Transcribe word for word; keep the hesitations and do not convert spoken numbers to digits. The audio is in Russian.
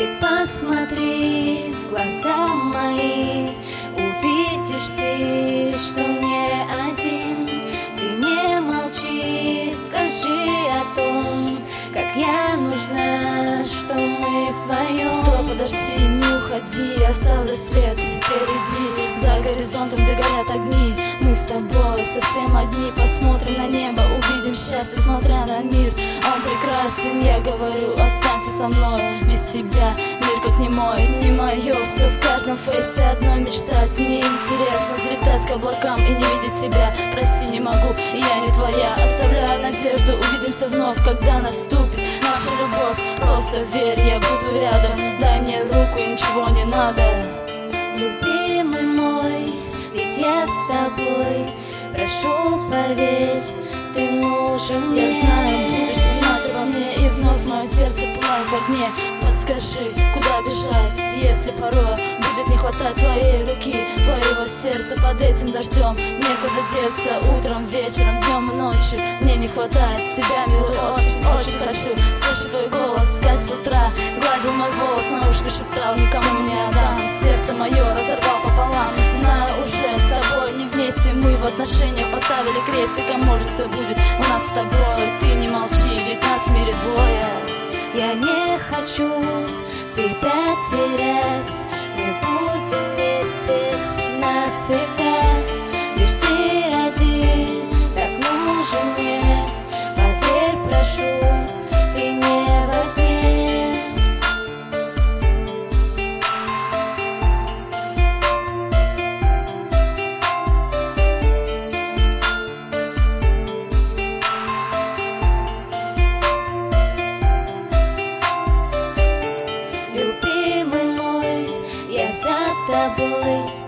Ты посмотри в глаза мои, увидишь ты, что мне один. Ты не молчи, скажи о том, как я нужна, что мы вдвоем. Стой, подожди, не уходи, оставлю след впереди. За горизонтом, где горят огни, мы с тобой совсем одни. Посмотрим на небо, увидим счастье, смотря на мир. Он прекрасен, я говорю, останься со мной. Без тебя мир как не мой, не мое. Все в каждом фейсе одной мечтать. Неинтересно взлетать к облакам и не видеть тебя. Прости, не могу, я не твоя. Оставляю надежду, увидимся вновь, когда наступит наша любовь. Просто верь, я буду рядом. Дай мне руку, и ничего не надо. Любимый мой, ведь я с тобой. Прошу, поверь, ты нужен мне. Я знаю, будешь понимать обо мне, и вновь мое сердце пылает в огне. Подскажи, куда бежать, если порой будет не хватать твоей руки, твоего сердца под этим дождем. Некуда деться утром, вечером, днем и ночью. Мне не хватает тебя, милый, очень, очень хочу слышать твой голос, как с утра гладил мой волос, на ушко шептал, никому не отдам. Сердце мое разорвал пополам, и знаю уже с собой не вместе мы в отношениях поставили крестик, а может все будет у нас с тобой. Ты не молчи, ведь нас в мире двое. Я не хочу тебя терять, мы будем вместе навсегда. Лишь ты один, так нужен мне. Поверь, прошу, ты не во сне. Любимый мой, я за тобой.